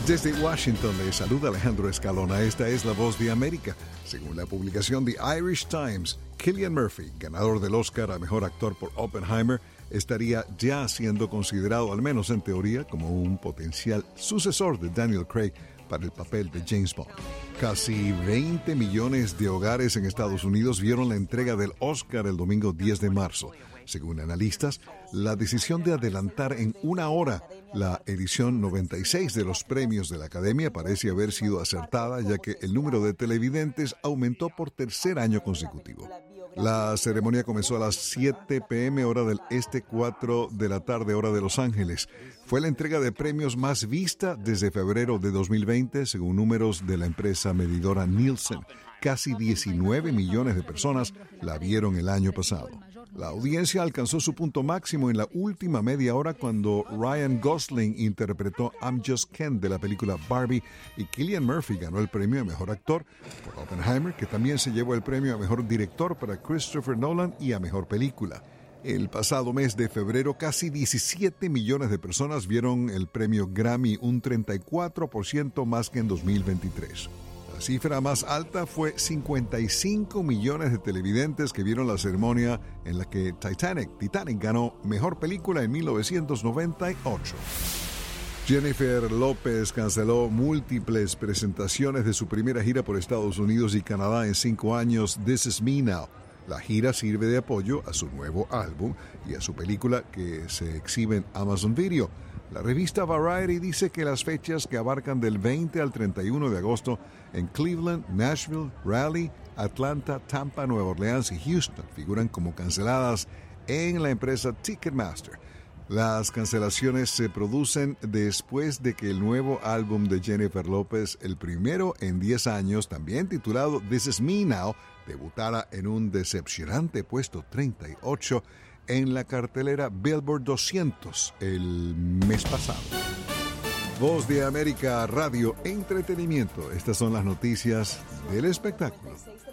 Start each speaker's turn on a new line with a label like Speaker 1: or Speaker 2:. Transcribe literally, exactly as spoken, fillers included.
Speaker 1: Desde Washington le saluda Alejandro Escalona. Esta es La Voz de América. Según la publicación The Irish Times, Cillian Murphy, ganador del Oscar a Mejor Actor por Oppenheimer, estaría ya siendo considerado, al menos en teoría, como un potencial sucesor de Daniel Craig para el papel de James Bond. Casi veinte millones de hogares en Estados Unidos vieron la entrega del Oscar el domingo diez de marzo. Según analistas, la decisión de adelantar en una hora la edición noventa y seis de los premios de la Academia parece haber sido acertada, ya que el número de televidentes aumentó por tercer año consecutivo. La ceremonia comenzó a las siete pe eme hora del este, cuatro de la tarde hora de Los Ángeles. Fue la entrega de premios más vista desde febrero de dos mil veinte, según números de la empresa medidora Nielsen. Casi diecinueve millones de personas la vieron el año pasado. La audiencia alcanzó su punto máximo en la última media hora cuando Ryan Gosling interpretó I'm Just Ken de la película Barbie y Cillian Murphy ganó el premio a Mejor Actor por Oppenheimer, que también se llevó el premio a Mejor Director para Christopher Nolan y a Mejor Película. El pasado mes de febrero, casi diecisiete millones de personas vieron el premio Grammy, un treinta y cuatro por ciento más que en dos mil veintitrés. La cifra más alta fue cincuenta y cinco millones de televidentes que vieron la ceremonia en la que Titanic, Titanic ganó Mejor Película en mil novecientos noventa y ocho. Jennifer López canceló múltiples presentaciones de su primera gira por Estados Unidos y Canadá en cinco años, This Is Me Now. La gira sirve de apoyo a su nuevo álbum y a su película que se exhibe en Amazon Video. La revista Variety dice que las fechas que abarcan del veinte al treinta y uno de agosto en Cleveland, Nashville, Raleigh, Atlanta, Tampa, Nueva Orleans y Houston figuran como canceladas en la empresa Ticketmaster. Las cancelaciones se producen después de que el nuevo álbum de Jennifer López, el primero en diez años, también titulado This Is Me Now, debutara en un decepcionante puesto treinta y ocho en la cartelera Billboard doscientos el mes pasado. Voz de América Radio Entretenimiento. Estas son las noticias del espectáculo.